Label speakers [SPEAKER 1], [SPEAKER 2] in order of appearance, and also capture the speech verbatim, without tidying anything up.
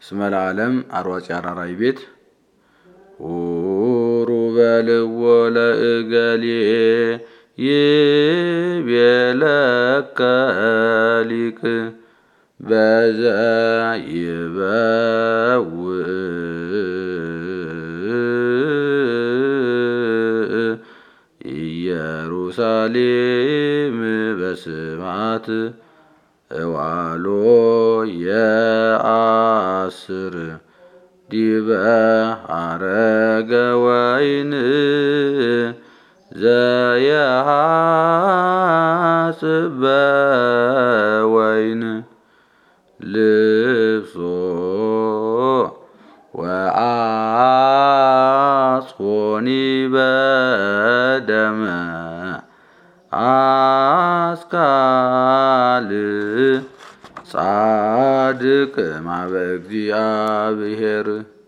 [SPEAKER 1] እስመ ለዓለም አርዋጭ አራራይ ቤት ሁሩ በልዎ ለእገሌ ይቤለከ ሊቅ በዘ ይበውእ ኢየሩሳሌም በስብሐት እዋሎ የአስር ዲበ ሐረገ ወይን ዘየሐጽብ በወይን ልብሶ ወአጽፎኒ በደመ አስካል ጻድቅ ማበ እግዚአብሔር